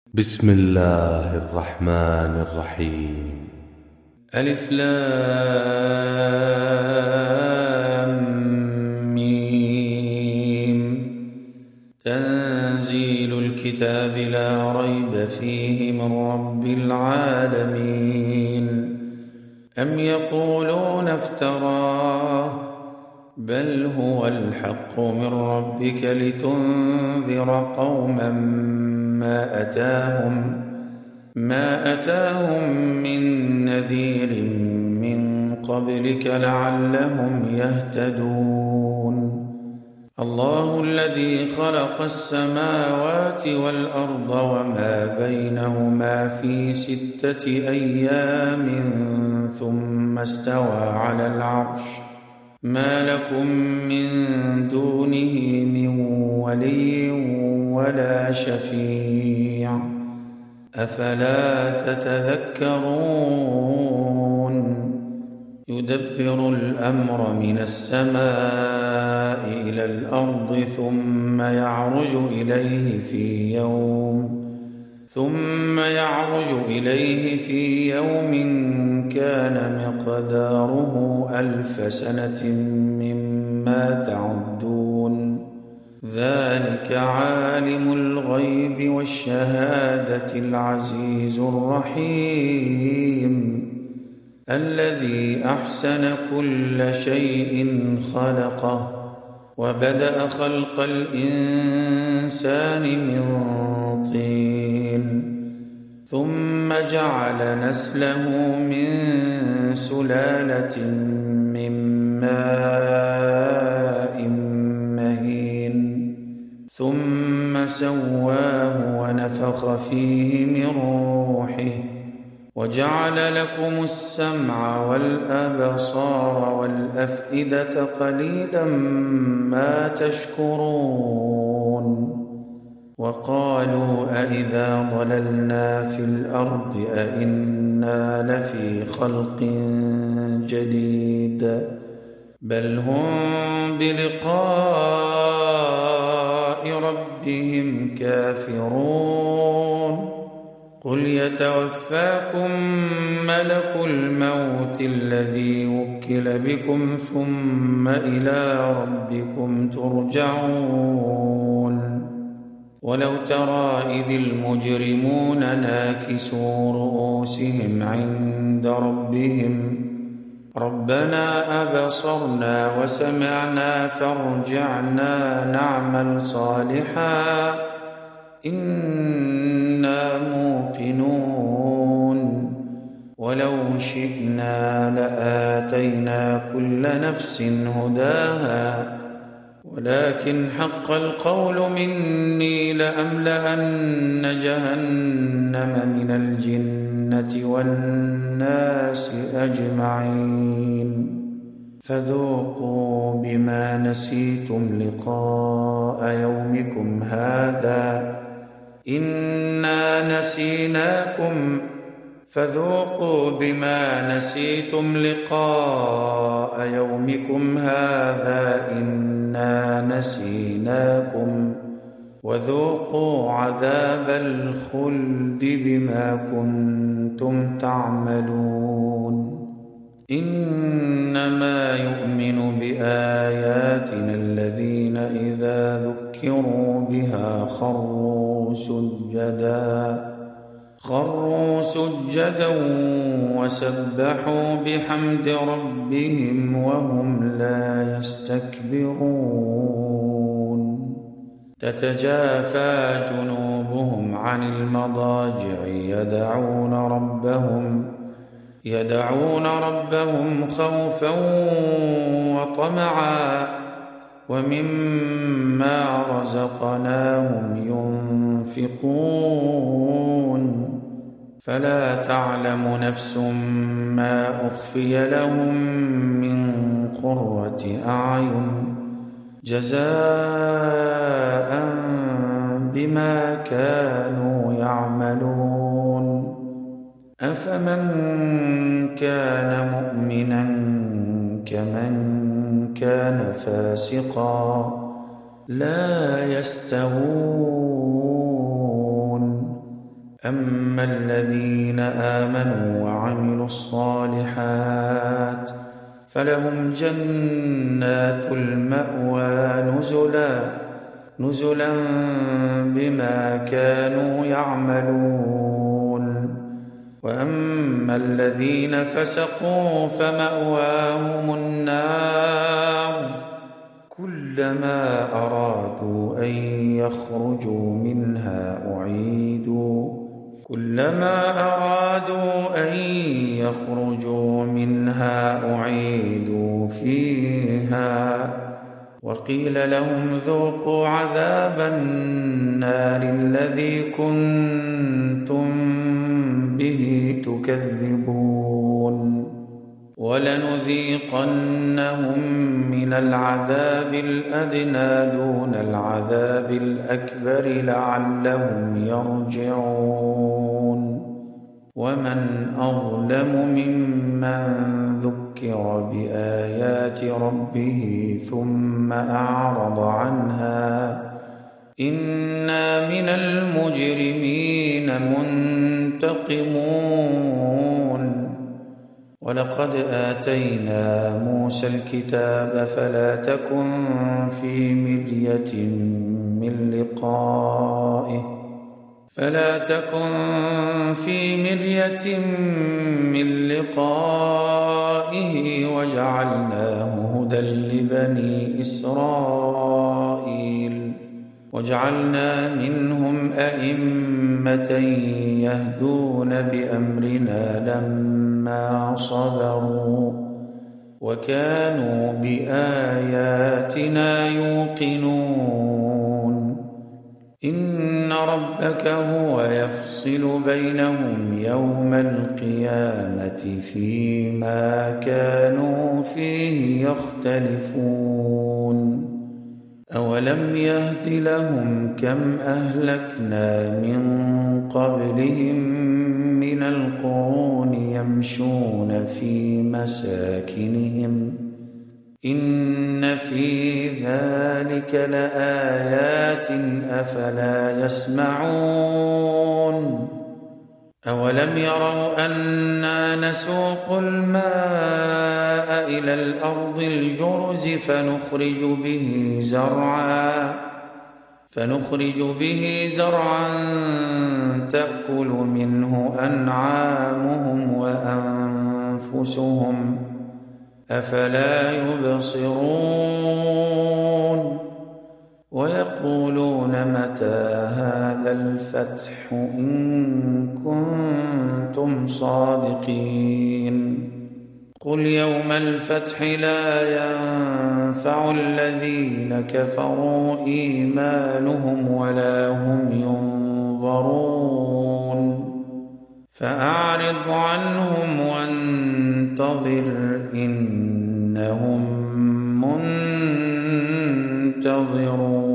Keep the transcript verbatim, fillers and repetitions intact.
بسم الله الرحمن الرحيم. ألف لام ميم. تنزيل الكتاب لا ريب فيه من رب العالمين. أم يقولون افتراه بل هو الحق من ربك لتنذر قوما ما أتاهم ما أتاهم من نذير من قبلك لعلهم يهتدون. الله الذي خلق السماوات والأرض وما بينهما في ستة أيام ثم استوى على العرش ما لكم من دونه من ولي ولا شفيع أفلا تتذكرون. يدبر الأمر من السماء إلى الأرض ثم يعرج إليه في يوم ثم يعرج إليه في يوم كان مقداره ألف سنة مما تعدون. ذلك عالم الغيب والشهادة العزيز الرحيم الذي أحسن كل شيء خلقه وبدأ خلق الإنسان من طين ثم جعل نسله من سلالة من ماء مهين ثم سواه ونفخ فيه من روحه وجعل لكم السمع والأبصار والأفئدة قليلا ما تشكرون. وقالوا أإذا ضللنا في الأرض أإنا لفي خلق جديد بل هم بلقاء ربهم كافرون. قل يتوفاكم ملك الموت الذي وكل بكم ثم إلى ربكم ترجعون. ولو ترى إذ المجرمون ناكسوا رؤوسهم عند ربهم ربنا أبصرنا وسمعنا فارجعنا نعمل صالحا إنا موقنون. ولو شئنا لآتينا كل نفس هداها ولكن حق القول مني لأملأن جهنم من الجنة والناس أجمعين. فذوقوا بما نسيتم لقاء يومكم هذا إنا نسيناكم فذوقوا بما نسيتم لقاء يومكم هذا إنا نسيناكم وذوقوا عذاب الخلد بما كنتم تعملون. إنما يؤمن بآياتنا الذين إذا ذكروا بها خروا سجدا خروا سجدا وسبحوا بحمد ربهم وهم لا يستكبرون. تتجافى جنوبهم عن المضاجع يدعون ربهم يدعون ربهم خوفا وطمعا ومما رزقناهم ينفقون. فلا تعلم نفس ما أخفي لهم من قرة أعين جزاء بما كانوا يعملون. أفمن كان مؤمنا كمن كان فاسقا لا يستوون أما الذين آمنوا وعملوا الصالحات فلهم جنات المأوى نزلا نزلا بما كانوا يعملون. وأما الذين فسقوا فمأواهم النار كلما أرادوا أن يخرجوا منها أعيدوا كلما أرادوا أن يخرجوا منها أعيدوا فيها وقيل لهم ذوقوا عذاب النار الذي كنتم به تكذبون. ولنذيقنهم من العذاب الأدنى دون العذاب الأكبر لعلهم يرجعون. ومن أظلم ممن ذكر بآيات ربه ثم أعرض عنها إنا من المجرمين منتقمون. ولقد آتينا موسى الكتاب فلا تكن في مرية من لقائه فلا تكن في مرية من لقائه وجعلناه هدى لبني إسرائيل وجعلنا منهم أئمة يهدون بأمرنا لما صبروا وكانوا بآياتنا يوقنون. إن ربك هو يفصل بينهم يوم القيامة فيما كانوا فيه يختلفون. أولم يهد لهم كم أهلكنا من قبلهم من القرون يمشون في مساكنهم إن في ذلك لآيات أفلا يسمعون. أولم يروا أنا نسوق الماء إلى الأرض الجرز فنخرج به زرعا فنخرج به زرعا تأكل منه أنعامهم وأنفسهم أفلا يبصرون. ويقولون متى هذا الفتح إن كنتم صادقين. قل يوم الفتح لا ينفع الذين كفروا إيمانهم ولا هم ينظرون. فأعرض عنهم وانتظر إنهم منتظرون.